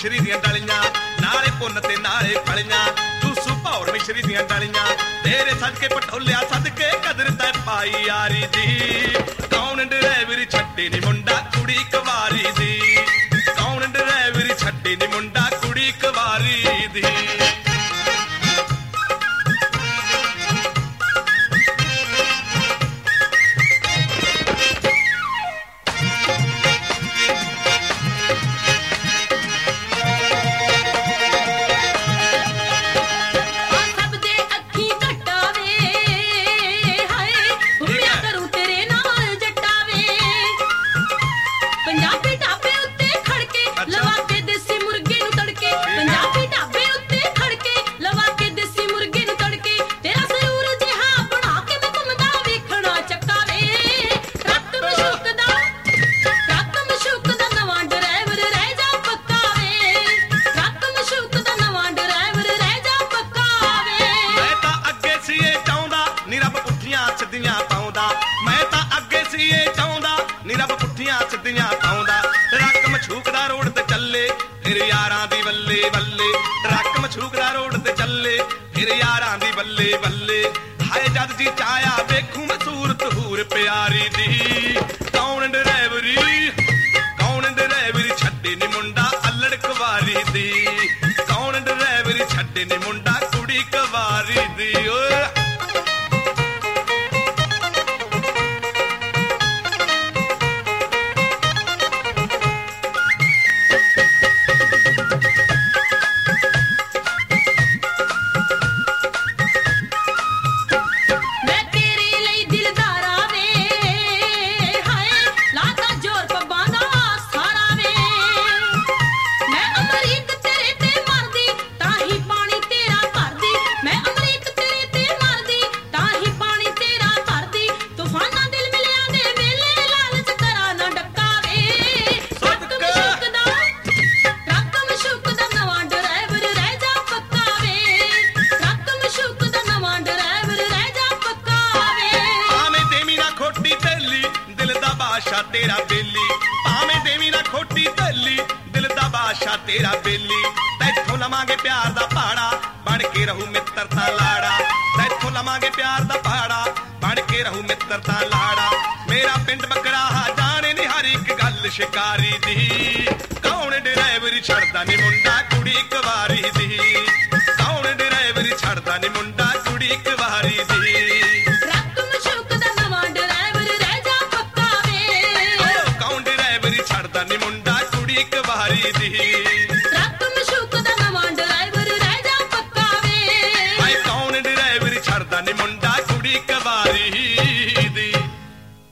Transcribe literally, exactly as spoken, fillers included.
ਮਿਸ਼ਰੀ ਦੀਆਂ ਡਲੀਆਂ ਨਾਲੇ ਪੁੰਨ ਤੇ ਨਾਲੇ ਫਲੀਆਂ ਜੂਸੂ ਭੌਰ ਮਿਸ਼ਰੀ ਦੀਆਂ ਡਲੀਆਂ ਤੇਰੇ ਸਦਕੇ ਪਟੋਲਿਆ ਸਦਕੇ ਕਦਰ ਤੈ ਪਾਈ ਯਾਰੀ ਦੀ ਕੌਣ ਡਰਾਈਵਰ ਛੱਡੇ ਨੀ ਮੁੰਡਾ ਕੁੜੀ ਕੁਵਾਰੀ ਦੀ ਕੌਣ ਡਰਾਈਵਰ ਛੱਡੇ ਨੀ ਮੁੰਡਾ ਕੁੜੀ ਕੁਵਾਰੀ ਦੀ ਸਿੱਧੀਆਂ ਪਾਉਂਦਾ ਟਰੱਕ ਮਛੂਕਦਾ ਰੋਡ ਤੇ ਚੱਲੇ ਫਿਰ ਯਾਰਾਂ ਦੀ ਬੱਲੇ ਬੱਲੇ ਟਰੱਕ ਮਛੂਕਦਾ ਰੋਡ ਤੇ ਚੱਲੇ ਫਿਰ ਯਾਰਾਂ ਦੀ ਬੱਲੇ ਬੱਲੇ ਹਾਏ ਜਦ ਜੀ ਚਾਇਆ ਵੇਖੂ ਮੈਂ ਸੂਰਤ ਹੂਰ ਪਿਆਰੀ ਦੀ ਕੌਣ ਡਰਾਈਵਰੀ ਕੌਣ ਡਰਾਈਵਰੀ ਛੱਡੇ ਨੀ ਮੁੰਡਾ ਅਲੜ ਕੁਵਾਰੀ ਦੀ ਕੌਣ ਡਰਾਈਵਰੀ ਛੱਡੇ ਨੀ ਮੁੰਡਾ ਕੁੜੀ ਕੁਵਾਰੀ ਦੀ ਓਏ ਤੇਰਾ ਬੇਲੀ ਭਾਵੇਂ ਦੇਵੀ ਨਾ ਖੋਟੀ ਢੱਲੀ ਦਿਲ ਦਾ ਬਾਦਸ਼ਾਹ ਤੇਰਾ ਬੇਲੀ ਤੈਥੋਂ ਲਵਾਂਗੇ ਪਿਆਰ ਦਾ ਪਹਾੜਾ ਬਣ ਕੇ ਰਹੂ ਮਿੱਤਰ ਤਾਂ ਲਾੜਾ ਤੈਥੋਂ ਲਵਾਂਗੇ ਪਿਆਰ ਦਾ ਪਹਾੜਾ ਬਣ ਕੇ ਰਹੂ ਮਿੱਤਰ ਤਾਂ ਲਾੜਾ ਮੇਰਾ ਪਿੰਡ ਬਕਰਾਹਾ ਜਾਣੇ ਨੀ ਹਰ ਇੱਕ ਗੱਲ ਸ਼ਿਕਾਰੀ ਦੀ ਕੌਣ ਡਰਾਈਵਰੀ ਛੱਡਦਾ ਨੀ ਮੁੰਡਾ ਕੁੜੀ ਕੁਵਾਰੀ ਦੀ ਕੌਣ ਡਰਾਈਵਰੀ ਛੱਡਦਾ ਨੀ ਮੁੰਡਾ ਕੁੜੀ ਕੁਵਾਰੀ ਦੀ ਛੱਡਦਾ ਨੀ ਮੁੰਡਾ ਕੁੜੀ ਕੁਵਾਰੀ ਦੀ